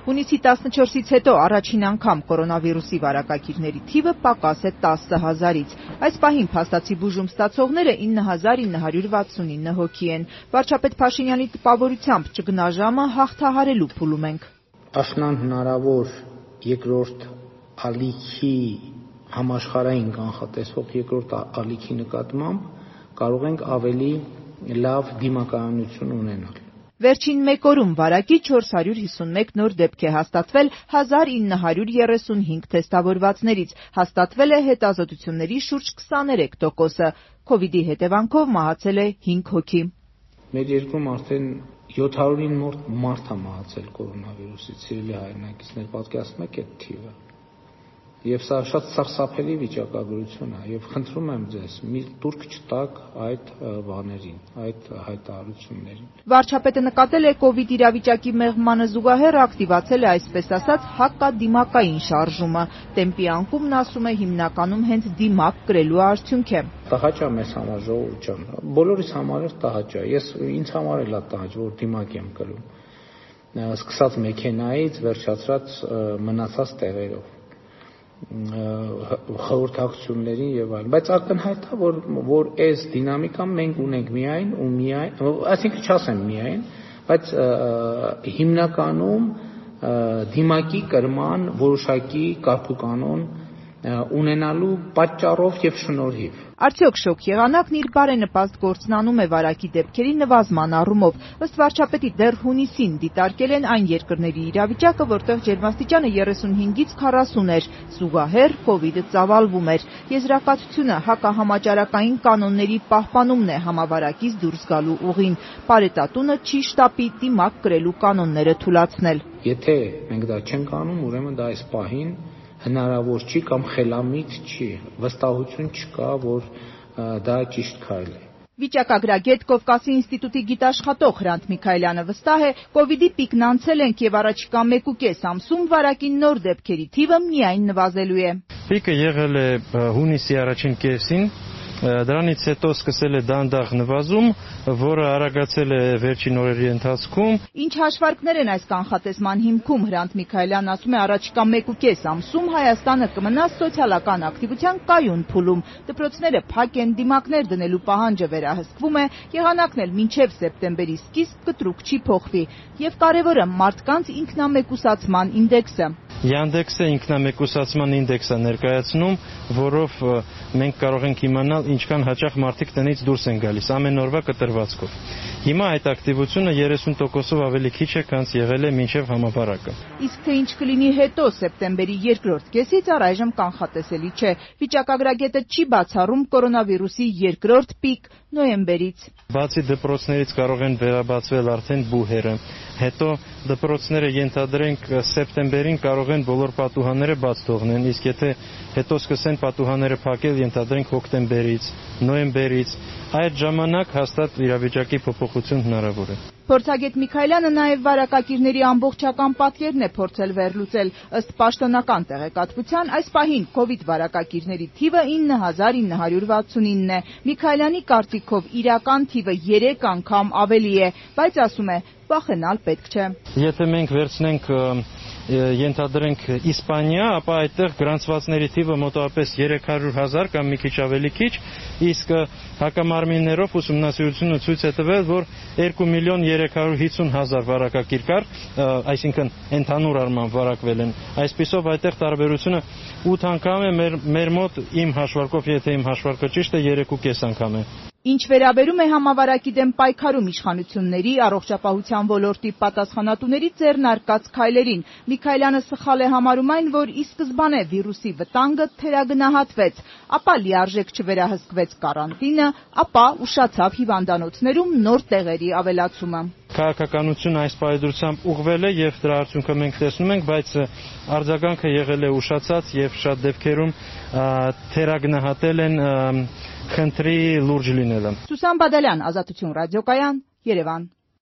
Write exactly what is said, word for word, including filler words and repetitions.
Հունիսի տասնչորսից հետո առաջին անգամ կորոնավիրուսի վարակակիրների թիվը պակաս է տասը հազարից։ Այս պահին փաստացի բուժում ստացողները ինը հազար ինը հարյուր վաթսունինը հոգի են։ Վարչապետ Փաշինյանի տպավորությամբ ճգնաժամը հաղթահարելու փուլում ենք։ Աշնան հնարավոր երկրորդ ալիքի համաշխարհային կանխատեսվող երկրորդ ալիքի նկատմամբ կարող ենք ավելի լավ դիմակայունություն ունենալ։ Վերջին մեկ օրում վարակի չորս հարյուր հիսունմեկ նոր դեպք է հաստատվել հազար ինը հարյուր երեսունհինգ թեստավորվածներից, հաստատվել է հետազոտությունների շուրջ քսաներեք տոկոսը, Քովիդի հետևանքով մահացել է հինգ հոգի։ Մեր երկրում արդեն յոթ հարյուրին մոտ մարդ է մահացել կորոնավիրուսից, սիրելի հայրենակիցներ, պատկերացնում եք այդ թիվը։ Եվ սա շատ սարսափելի վիճակագրություն է, եւ խնդրում եմ ձեզ, մի տուրք չտաք այդ բաներին, այդ հայտարարություններին։ Վարչապետը նկատել է կովիդ իրավիճակի մեղմանը զուգահեռ ակտիվացել է այսպես ասած հակադիմակային շարժումը։ Տեմպի անկումն ասում է հիմնականում հենց դիմակ կրելու արդյունք է։ Տհաճ է մեզ համար ժողովուրդ ջան, բոլորիս համար էլ տհաճ է։ Ես ինձ համար էլ է տհաճ, որ դիմակ եմ կրում։ Սկսած մեքենայից վերջացրած մնացած տեղերով, խորհրդակցություններին եւ այլն, բայց ակնհայտ է, որ որ այս դինամիկան մենք ունենք միայն ու միայն, այսինքն չասեմ միայն, բայց հիմնականում դիմակի կրման որոշակի կարգուկանոն ունենալու պատճառով եւ շնորհիվ։ Արդյոք շոկ եղանակն իր բարենպաստ գործն անում է վարակի դեպքերի նվազման առումով։ Ըստ վարչապետի դեռ հունիսին դիտարկել են այն երկրների իրավիճակը, որտեղ ջերմաստիճանը երեսունհինգից քառասուն էր, զուգահեռ Քովիդը ծավալվում էր։ Եզրակացությունը հակահամաճարակային կանոնների պահպանումն է համավարակից դուրս գալու ուղին։ Պարետատունը չի շտապի դիմակ կրելու կանոնները թույլատրել։ Եթե մենք դա չենք անում, ուրեմն դա այս պահին հնարավոր չի կամ խելամիտ չի, վստահություն չկա, որ դա ճիշտ քայլ է։ Վիճակագրագետ Կովկասի ինստիտուտի գիտաշխատող Հրանտ Միքայելյանը վստահ է, Քովիդի պիկն անցել ենք եւ առաջիկա մեկուկես ամսում վարակի նոր դեպքերի թիվը միայն նվազելու է։ Պիկը եղել է հունիսի առաջին կեսին, դրանից հետո սկսել է դանդաղ նվազում, որը արագացել է վերջին օրերի ընթացքում։ Ինչ հաշվարկներ են այս կանխատեսման հիմքում, Հրանտ Միքայելյանն ասում է, առաջիկա մեկուկես ամսում Հայաստանը կմնա սոցիալական ակտիվության կայուն փուլում։ Դպրոցները փակ են, դիմակներ դնելու պահանջը վերահսկվում է, եղանակն էլ մինչև սեպտեմբերի սկիզբ կտրուկ չի փոխվի։ Եվ կարևորը մարդկանց ինքնամեկուսացման ինդեքսը։ Yandex-ը ինքնամեկուսացման ինդեքս է ներկայացնում, որով մենք կարող ենք իմանալ ինչքան հաճախ մարդիկ տնից դուրս են գալիս ամեն օրվա կտրվածքով։ Հիմա այդ ակտիվությունը երեսուն տոկոսով ավելի քիչ է, քան եղել է մինչև համավարակը։ Իսկ թե ինչ կլինի հետո սեպտեմբերի երկրորդ կեսից առայժմ կանխատեսելի չէ։ Վիճակագրագետը չի բացառում կորոնավիրուսի երկրորդ պիկ նոյեմբերից։ Բացի դպրոցներից կարող են վերաբացվել արդեն բուհերը, հետո դպրոցները ենթադրենք սեպտեմբերին կարող են բոլոր պատուհանները բաց թողնեն, իսկ եթե հետո սկսեն պատուհանները փակել, ենթադրենք հոկտեմբերից, նոյեմբերից, այդ ժամանակ հաստատ իրավիճակի փոփոխություն հնարավոր է։ Փորձագետ Միքայելյանը նաև վարակակիրների ամբողջական պատկերն է փորձել վերլուծել։ Ըստ պաշտոնական տեղեկատվության, այս պահին Քովիդ վարակակիրների թիվը ինը հազար ինը հարյուր վաթսունինն է։ Միքայելյանի կարծիքով իրական թիվը երեք անգամ ավելի է, բայց ասում է, վախենալ պետք չէ։ Եթե մենք վերցնենք ենթադրենք Իսպանիա, ապա այդտեղ գրանցվածների թիվը մոտավորապես երեք հարյուր հազար կամ մի քիչ ավելի քիչ, իսկ հակամարմիններով ուսումնասիրությունը ցույց է տվել, որ երկու միլիոն երեք հարյուր հիսուն հազար վարակակիր կար, այսինքն ընդհանուր առմամբ վարակվել են։ Այսպիսով այդտեղ տարբերությունը ութ անգամ է, մեր մեր մոտ իմ հաշվարկով, եթե իմ հաշվարկը ճիշտ է, երեք ու կես անգամ է։ Ինչ վերաբերում է համավարակի դեմ պայքարում իշխանությունների, առողջապահության ոլորտի պատասխանատուների ձեռնարկած քայլերին, Միքայելյանը սխալ է համարում այն, որ ի սկզբանե վիրուսի վտանգը թերագնահատվեց, ապա լիարժեք չվերահսկվեց կարանտինը, ապա ուշացավ հիվանդանոցներում նոր տեղերի ավելացումը։ Քաղաքականությունը այս պայծրությամբ ուղղվել է եւ դրա արդյունքը մենք տեսնում ենք, բայց արձագանքը եղել է ուշացած եւ շատ դեպքերում թերագնահատել են խնդրի լուրջ լինելը։ Սուսան Բադալյան, Ազատություն ռադիոկայան, Երևան։